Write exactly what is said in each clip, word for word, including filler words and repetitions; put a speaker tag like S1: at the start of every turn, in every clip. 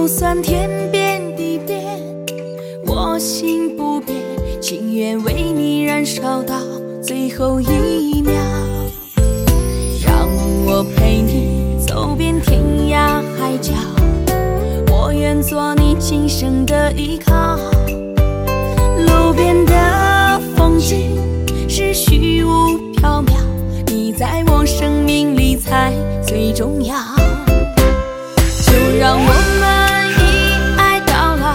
S1: 就算天变地变，我心不变，情愿为你燃烧到最后一秒。让我陪你走遍天涯海角，我愿做你今生的依靠。路边的风景是虚无缥缈，你在我生命里才最重要。就让我们一爱到老，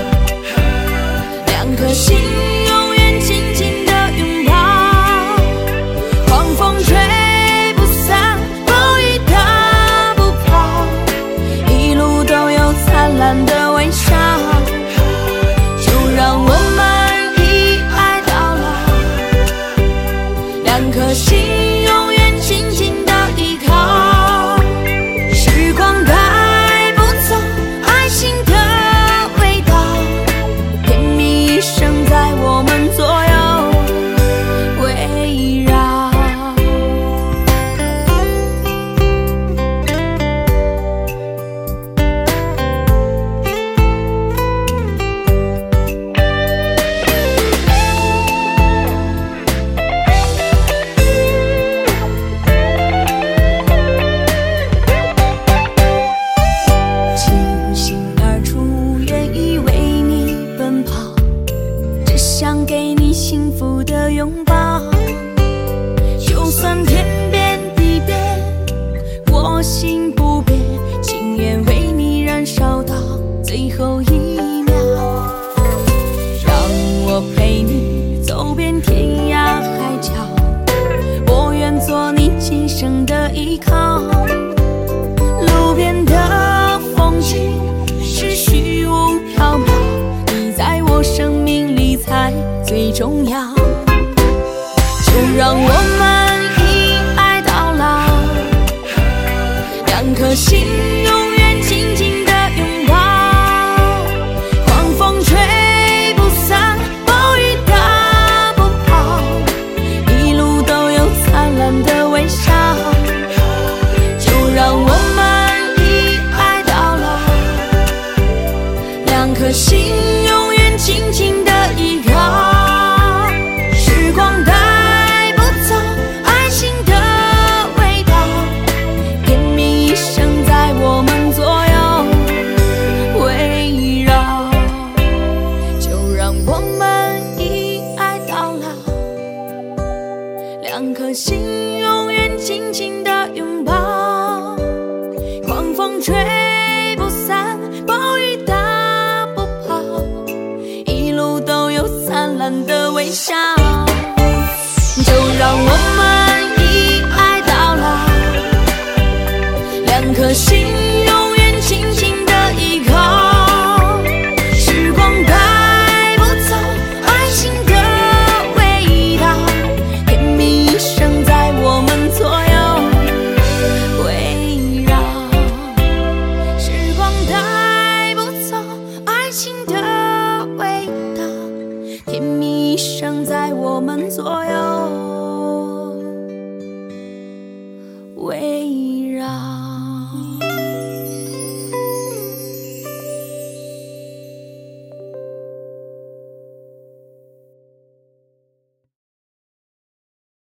S1: 两颗心永远紧紧地拥抱。狂风吹不散，风雨打不跑，一路都有灿烂的微笑。就让我们一爱到老，两颗心永远紧紧地依靠。时光带不走爱情的味道，甜蜜一生在我们左右围绕。倾心而出，愿意为你奔跑，只想给你幸福的拥抱。就算天变地变，我心不变，情愿为你燃烧到最后一秒。让我陪你走遍天涯海角，我愿做你今生的依靠。路边的风景是虚无缥缈，你在我生命里才最重要。就让我们一爱到老，两颗心永远紧紧地拥抱。狂风吹不散，风雨打不跑，一路都有灿烂的微笑。就让我们一爱到老，两颗心永远紧紧地依靠。时光带不走爱情的味道，甜蜜一生在我们左右围绕。就让我们一爱到老，两颗心永远紧紧地拥抱。狂风吹不散，暴雨打不跑，一路都有灿烂的微笑。就让我们一爱到老，两颗心永远紧紧地依靠。时光带不走爱情的味道，甜蜜一生在我们左右围绕。时光带不走爱情的味道，甜蜜一生在我们左右围绕。